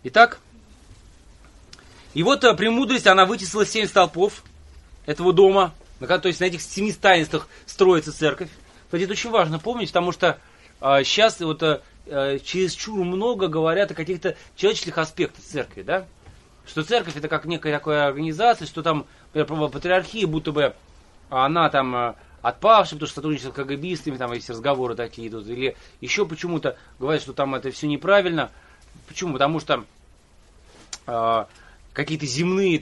Итак, и вот премудрость, она вытеслила 7 столпов этого дома, то есть на этих 7 таинствах строится церковь. Кстати, это очень важно помнить, потому что сейчас вот чересчур много говорят о каких-то человеческих аспектах церкви, да? Что церковь это как некая такая организация, что там, например, патриархия, будто бы она там отпавшая, потому что сотрудничает с КГБистами, там есть разговоры такие идут, или еще почему-то говорят, что там это все неправильно. Почему? Потому что какие-то земные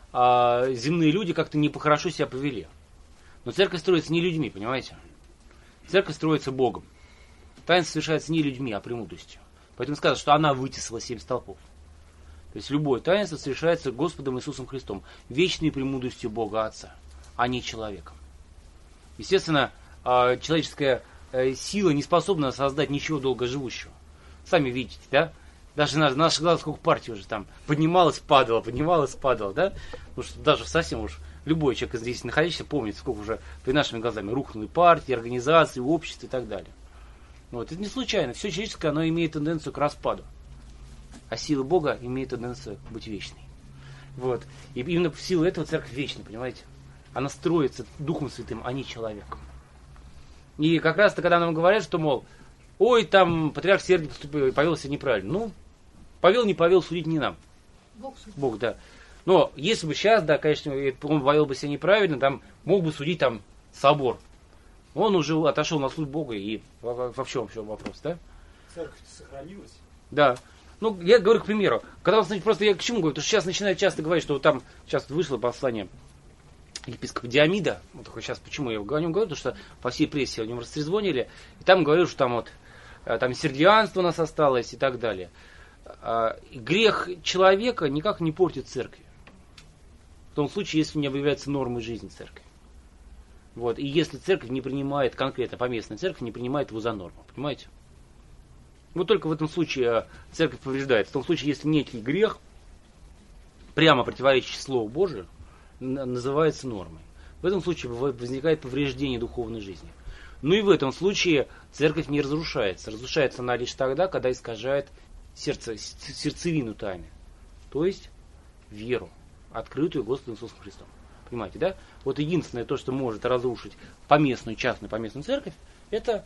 люди как-то не хорошо себя повели. Но церковь строится не людьми, понимаете? Церковь строится Богом. Таинство совершается не людьми, а премудростью. Поэтому сказано, что она вытесла 7 столпов. То есть любое таинство совершается Господом Иисусом Христом, вечной премудростью Бога Отца, а не человеком. Естественно, человеческая сила не способна создать ничего долгоживущего. Сами видите, да? Даже на наших глазах сколько партий уже там поднималась, падала, да? Потому что даже совсем уж любой человек здесь находящийся помнит, сколько уже перед нашими глазами рухнули партии, организации, общества и так далее. Вот. Это не случайно. Все человеческое, оно имеет тенденцию к распаду. А сила Бога имеет тенденцию быть вечной. Вот. И именно в силу этого церковь вечная, понимаете? Она строится Духом Святым, а не человеком. И как раз-то, когда нам говорят, что, мол, ой, там патриарх Сергий повел себя неправильно. Ну, повел, не повел, судить не нам. Бог, да. Но если бы сейчас, да, конечно, он повел бы себя неправильно, там мог бы судить там собор. Он уже отошел на суд Бога, и в чем вопрос, да? Церковь сохранилась? Да. Ну, я говорю, к примеру, когда он, просто я к чему говорю, потому что сейчас начинают часто говорить, что вот там сейчас вышло послание епископа Диамида, вот сейчас почему я о нем говорю, потому что по всей прессе о нем растрезвонили, и там говорят, что там вот там сергианство у нас осталось и так далее. Грех человека никак не портит церкви. В том случае, если не объявляется нормой жизни церкви. Вот. И если церковь не принимает, конкретно поместная церковь, не принимает его за норму. Понимаете? Вот только в этом случае церковь повреждает. В том случае, если некий грех, прямо противоречащий Слову Божию, называется нормой. В этом случае возникает повреждение духовной жизни. Ну и в этом случае церковь не разрушается. Разрушается она лишь тогда, когда искажает сердцевину тайны. То есть веру, открытую Господом Иисусом Христом. Понимаете, да? Вот единственное то, что может разрушить поместную, частную поместную церковь, это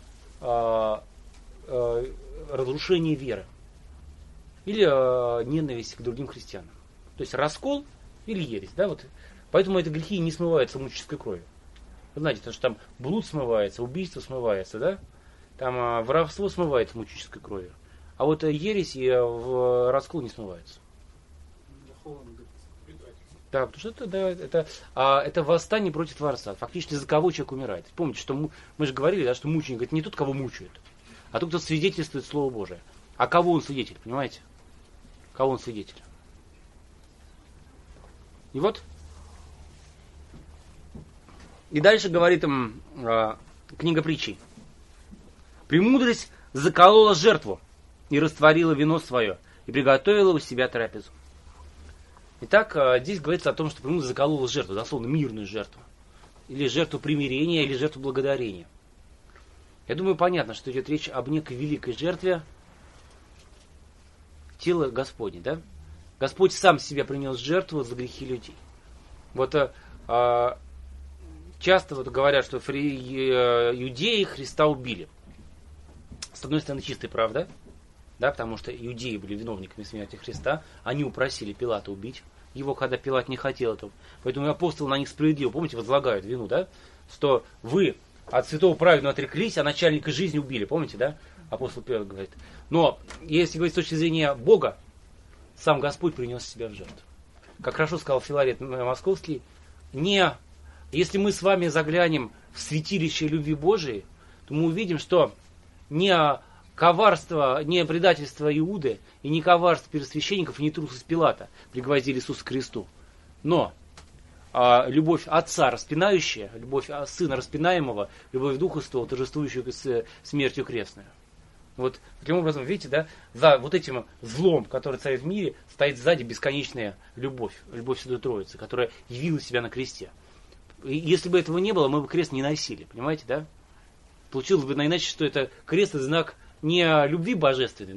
разрушение веры. Или ненависть к другим христианам. То есть раскол или ересь. Да? Вот. Поэтому эти грехи не смываются мученической кровью. Вы знаете, потому что там блуд смывается, убийство смывается, да? Там воровство смывается мученической кровью. А вот ересь и раскол не смываются. Да, потому что это восстание против Творца. Фактически за кого человек умирает. Помните, что мы же говорили, да, что мученик это не тот, кого мучают, а тот, кто свидетельствует Слово Божие. А кого он свидетель, понимаете? Кого он свидетель? И вот. И дальше говорит им книга притчей. «Премудрость заколола жертву и растворила вино свое, и приготовила у себя трапезу». Итак, здесь говорится о том, что премудрость заколола жертву, дословно мирную жертву. Или жертву примирения, или жертву благодарения. Я думаю, понятно, что идет речь об некой великой жертве тела Господне, да? Господь сам себя принес жертву за грехи людей. Вот часто вот говорят, что иудеи Христа убили. С одной стороны, чистая правда, да, потому что иудеи были виновниками смерти Христа. Они упросили Пилата убить его, когда Пилат не хотел этого. Поэтому апостолы на них справедливо, помните, возлагают вину, да? Что вы от святого праведного отреклись, а начальника жизни убили. Помните, да? Апостол Петр говорит. Но, если говорить с точки зрения Бога, сам Господь принес себя в жертву. Как хорошо сказал Филарет Московский, если мы с вами заглянем в святилище любви Божией, то мы увидим, что не коварство, не предательство Иуды, и не коварство первосвященников, и не трусость Пилата пригвоздили Иисуса к кресту. Но любовь Отца распинающая, любовь Сына распинаемого, любовь Духа Святого, торжествующую с смертью крестную. Вот таким образом, видите, да, за вот этим злом, который царит в мире, стоит сзади бесконечная любовь, любовь Святой Троицы, которая явила себя на кресте. И если бы этого не было, мы бы крест не носили, понимаете, да? Получилось бы иначе, что это крест — это знак не любви божественной, да,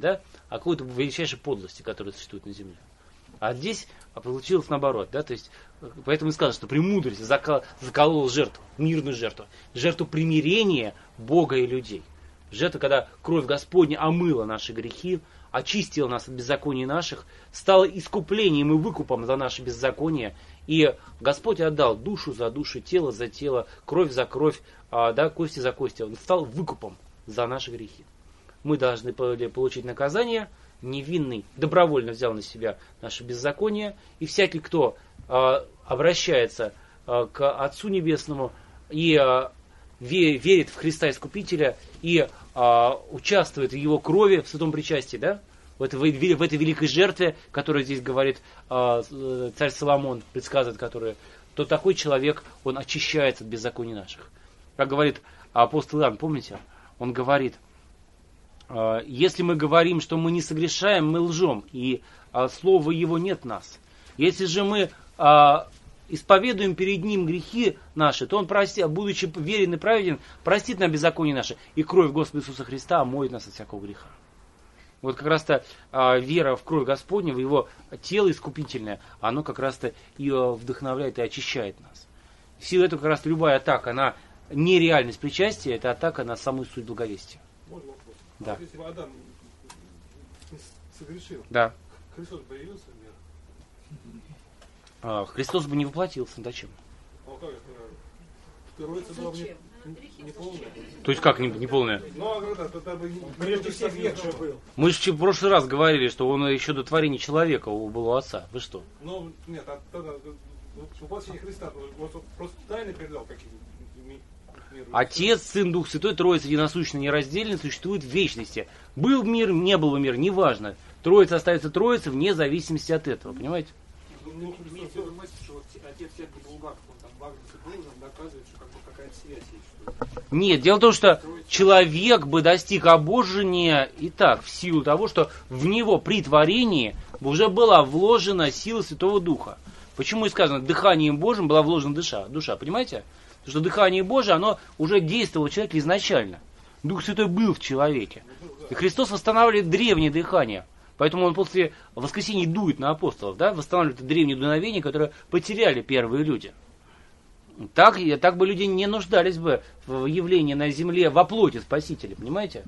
о какой-то величайшей подлости, которая существует на земле. А здесь получилось наоборот, да, то есть, поэтому и сказано, что премудрость заколола жертву, мирную жертву, жертву примирения Бога и людей. Жертва, когда кровь Господня омыла наши грехи, очистила нас от беззаконий наших, стала искуплением и выкупом за наши беззакония, и Господь отдал душу за душу, тело за тело, кровь за кровь, да, кости за кости. Он стал выкупом за наши грехи. Мы должны получить наказание. Невинный добровольно взял на себя наше беззаконие, и всякий, кто обращается к Отцу Небесному и верит в Христа Искупителя и участвует в Его крови, в святом причастии, да, в этой великой жертве, которую здесь говорит царь Соломон, предсказывает, то такой человек, он очищается от беззаконий наших. Как говорит апостол Иоанн, помните, он говорит: если мы говорим, что мы не согрешаем, мы лжем, и слова Его нет в нас. Если же мы исповедуем перед Ним грехи наши, то Он, будучи верен и праведен, простит нам беззаконие наши, и кровь Господа Иисуса Христа омоет нас от всякого греха. Вот как раз-то вера в кровь Господня, в Его тело искупительное, оно как раз-то ее вдохновляет и очищает нас. В силу этого как раз любая атака, она не реальность причастия, это атака на самую суть благовестия. Можно вопрос? Да. Если бы Адам согрешил, Да. Христос появился в мир? Христос бы не воплотился, зачем? А как это? Троица была бы не полная. То есть как не полная? Ну, а когда? Тогда бы прежде всех век же был. Мы же в прошлый раз говорили, что он еще до творения человека был у Отца. Вы что? Ну, нет, а тогда воплощение Христа просто тайны передал какие-то. Отец, Сын, Дух Святой, Троица единосущно, нераздельно, существует в вечности. Был мир, не был мир, неважно. Троица остается Троицей вне зависимости от этого, понимаете? Ну, имеется в виду мысль, что вот отец Сергий Булгаков, он там в Агнце Божьем доказывает, что как бы какая-то связь есть. Что Нет, дело в том, что человек бы достиг обожения и так, в силу того, что в него при творении уже была вложена сила Святого Духа. Почему и сказано, дыханием Божьим была вложена душа, понимаете? Потому что дыхание Божие, оно уже действовало в человеке изначально. Дух Святой был в человеке. И Христос восстанавливает древнее дыхание. Поэтому он после воскресения дует на апостолов, да, восстанавливает древнее дуновение, которое потеряли первые люди. Так бы люди не нуждались бы в явлении на земле во плоти Спасителя, понимаете?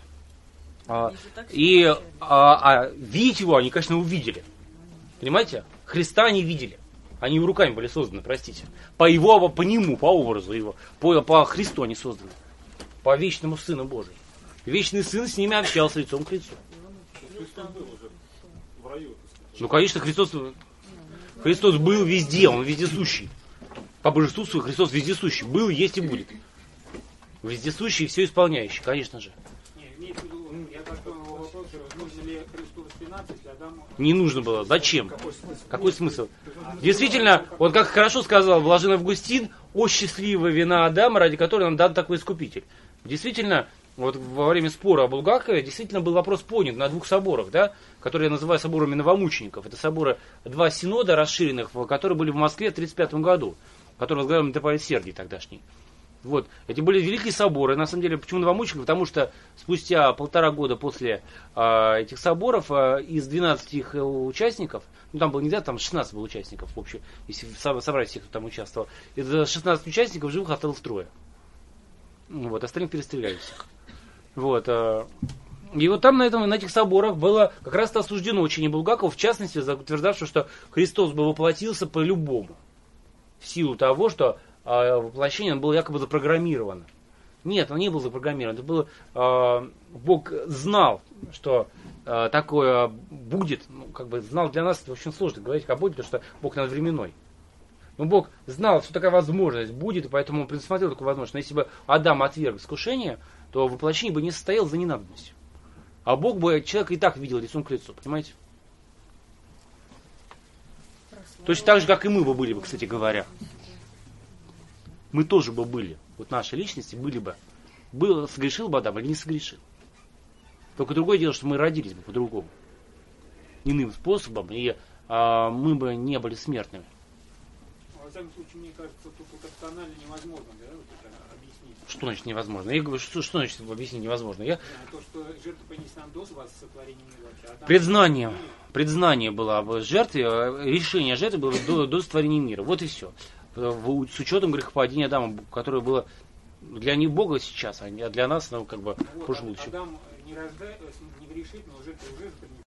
Видеть его они, конечно, увидели. Понимаете? Христа они видели. Они его руками были созданы, простите. По нему, по образу его. По Христу они созданы. По вечному Сыну Божию. Вечный Сын с ними общался лицом к лицу. Христос был уже в раю. Ну, конечно, Христос был везде, Он вездесущий. По божеству своему Христос вездесущий. Был, есть и будет. Вездесущий и все исполняющий, конечно же. не, имеется в виду, я так понял вопрос, нужно ли Христу распинаться, если Адаму... Не нужно было. Зачем? Какой смысл? Действительно, вот как хорошо сказал блаженный Августин, о счастливая вина Адама, ради которой нам дан такой искупитель. Действительно, вот во время спора о Булгакове действительно был вопрос поднят на двух соборах, да, которые я называю соборами новомучеников. Это соборы, два синода расширенных, которые были в Москве в 1935 году, которые возглавлял митрополит Сергий тогдашний. Вот. Эти были великие соборы. На самом деле, почему новомучеников? Потому что спустя 1,5 года после этих соборов из 12 их участников, ну там было нельзя, там 16 было участников в общем, если собрать всех, кто там участвовал, из 16 участников живых осталось 3. Вот, остальных перестреляли всех. Вот. И вот там на этих соборах было как раз-то осуждено учение Булгакова, в частности, утверждавшего, что Христос бы воплотился по-любому. В силу того, что воплощение было якобы запрограммировано. Нет, он не был запрограммирован. Это было, Бог знал, что такое будет. Ну, как бы знал, для нас это очень сложно говорить о Боге, потому что Бог надвременной. Но Бог знал, что такая возможность будет, и поэтому он предусмотрел такую возможность. Но если бы Адам отверг искушение, то воплощение бы не состоялось за ненадобностью. А Бог бы человека и так видел лицом к лицу, понимаете? Точно так же, как и мы бы были бы, кстати говоря. Мы тоже бы были. Вот наши личности были бы. Согрешил бы Адам или не согрешил. Только другое дело, что мы родились бы по-другому. Иным способом, и мы бы не были смертными. во всяком случае, мне кажется, тут вот рационально невозможно, да, вот это объяснить. Что значит невозможно? Я говорю, что значит объяснить невозможно? Я... То, что жертва понесена до вас сотворения мира вообще. А там Предзнание было об жертве, решение жертвы было до сотворения мира. Вот и все. С учетом грехопадения Адама, которое было для них Бога сейчас, а для нас, ну, как бы, вот, в прошлом будущем. Адам не грешит, но жертва уже